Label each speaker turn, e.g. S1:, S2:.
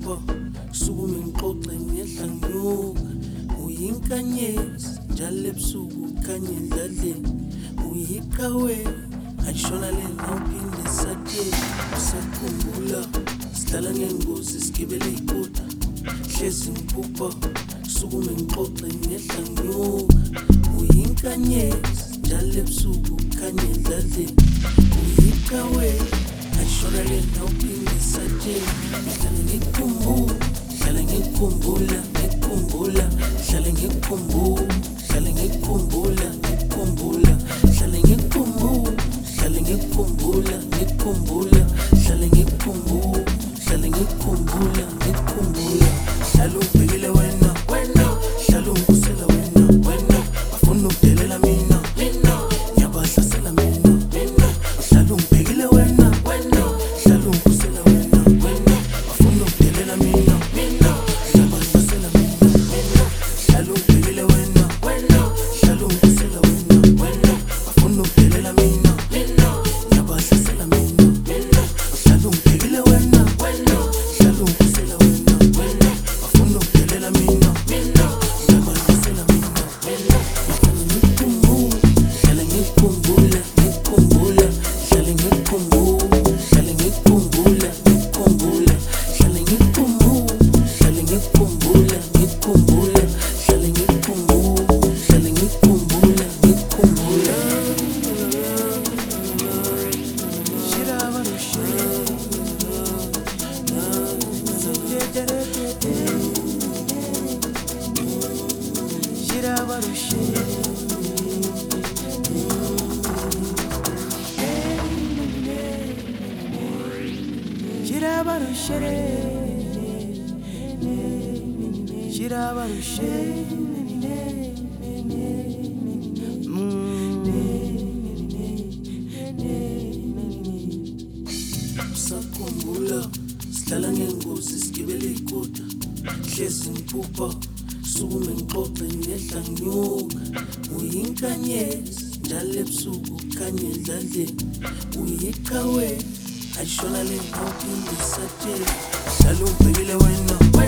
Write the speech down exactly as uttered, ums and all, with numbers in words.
S1: ngiphupha sukume ngiqoqe ngehla nginyuka uyinkanyezi njalo ebusuku khanye endladleni uyiqhawe ayishona le nawuphinde satheni usakhumbula sidlala ngengozi sigibele iy'kota hlezi ngiphupha sukume ngiqoqe ngehla nginyuka uyinkanyezi njalo ebusuku khanye endladleni uyiqhawe ayishona le nawuphinde satheni ngihlale ngikukhumbula hlale ngikukhumbula ngikukhumbula hlale ngikukhumbula hlale ngikukhumbula ngikukhumbula hlale ngikukhumbula hlale ngikukhumbula ngikukhumbula hlale ngikukhumbula hlale ngikukhumbula ngikukhumbula hlale ubhekile wena wena hlale ungikhusela wena wena afuna ukudelela mina mina ngiyabahlasela mina mina hlale ungibhekile wena wena hlale ungikhusela wena wena afuna ukudelela mina mina ngiyabahlasela mina mina hlale ungibhekile wena wena hlale ungikhusela wena wena afuna ukudelela mina mina ngiyabahlasela mina mina hlale ungibhekile wena wena hlale ungikhusela wena wena afuna ukudelela mina mina ngiyabahlasela mina mina hlale ngikukhumbula ngikukhumbula hlale ngikukhumbula hlale ngikukhumbula ngikukhumbula hlale ngikukhumbula hlale ngikukhumbula ngikukhumbula hlale ngikukhumbula hlale ngikukhumbula ngikukhumbula usakhumbula sidlala ngengozi sigibele iy'kota hlezi ngiphupha sukume ngiqoqe ngehla nginyuka uyinkanyezi njalo ebusuku khanye endladleni uyiqhawe ayishona le nawuphinde satheni hlale ungibhekile wena